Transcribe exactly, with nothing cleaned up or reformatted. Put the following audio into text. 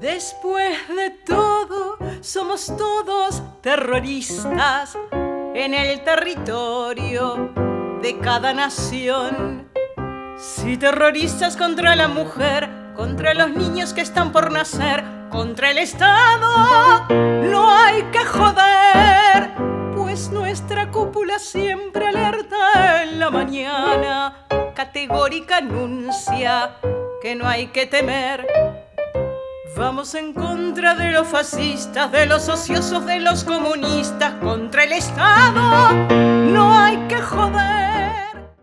Después de todo, somos todos terroristas en el territorio de cada nación. Si terroristas contra la mujer, contra los niños que están por nacer, contra el Estado, no hay que joder, pues nuestra cúpula siempre alerta en la mañana, categórica anuncia que no hay que temer. Vamos en contra de los fascistas, de los ociosos, de los comunistas, contra el Estado, no hay que joder.